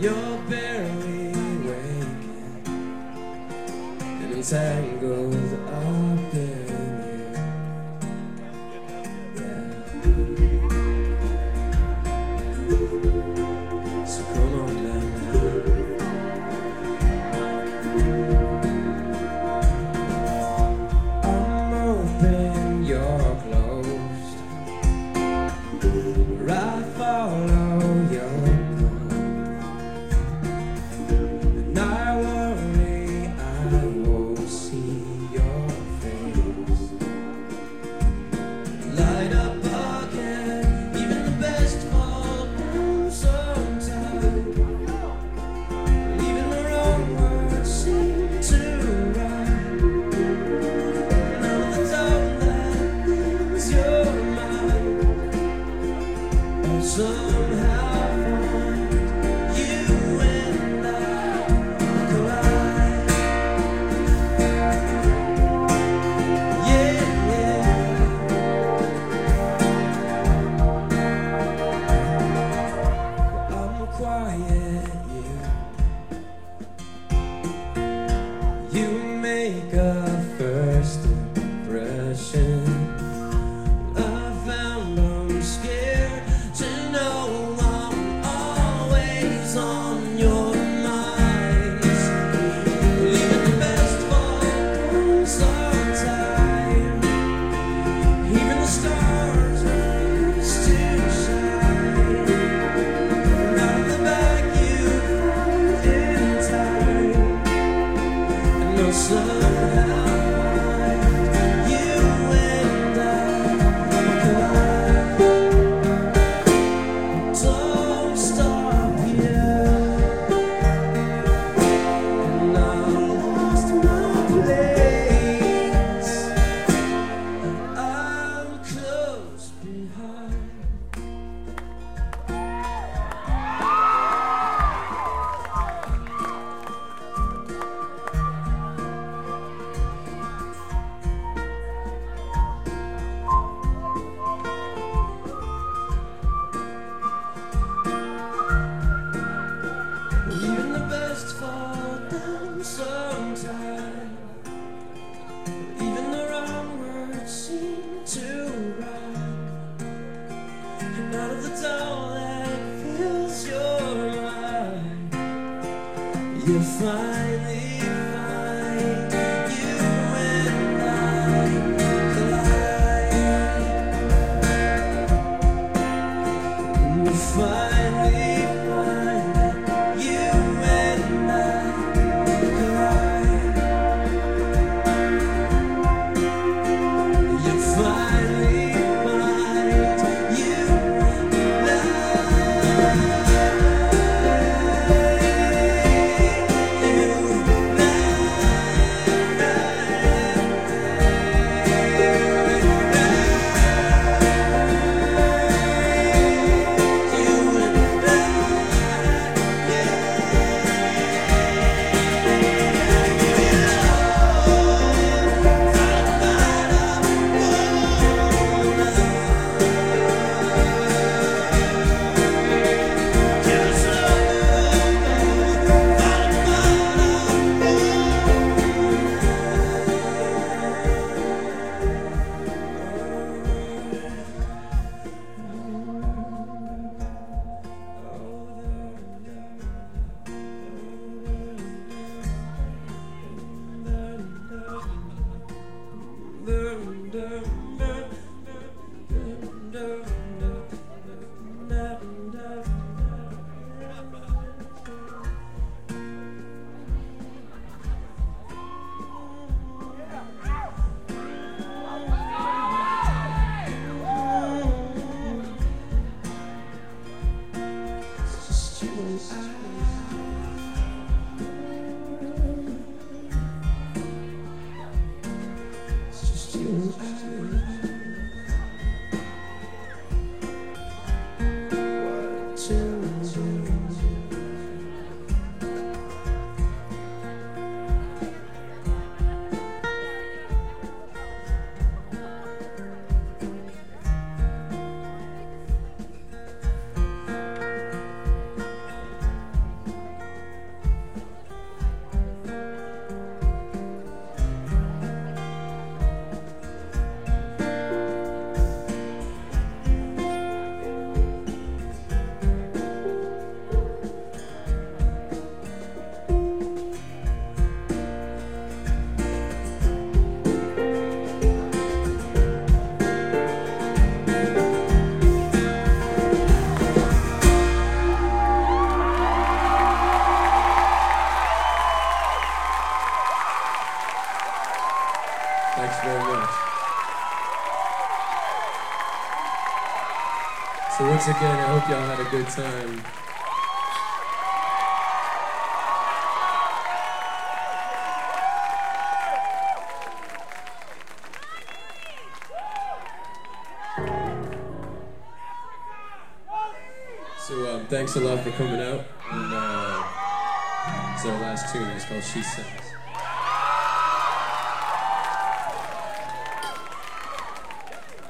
You're barely waking and entangled up in you. Yeah. So come on down now. I'm open, you're closed. I follow your call, and I worry I won't see your face. Light up again, even the best fall down sometimes. Even the wrong words seem to rhyme. None of the doubt that is your mind. Somehow find you and I collide. Yeah, yeah. I'm quiet, you make a first impression. I found I'm scared to know I'm always on your mind. Even the best fall sometime. Even the stars refuse to shine. And out of the back you find in time. And no somehow you and I collide. Don't stop here. And I lost my place. I'm close behind. Even the best fall down sometime. Even the wrong words seem to rhyme. And out of the doubt that fills your mind, you finally find you and I collide. You finally find you and I collide. You finally find you and So once again, I hope y'all had a good time. So thanks a lot for coming out. And it's our last tune. It's called She Says.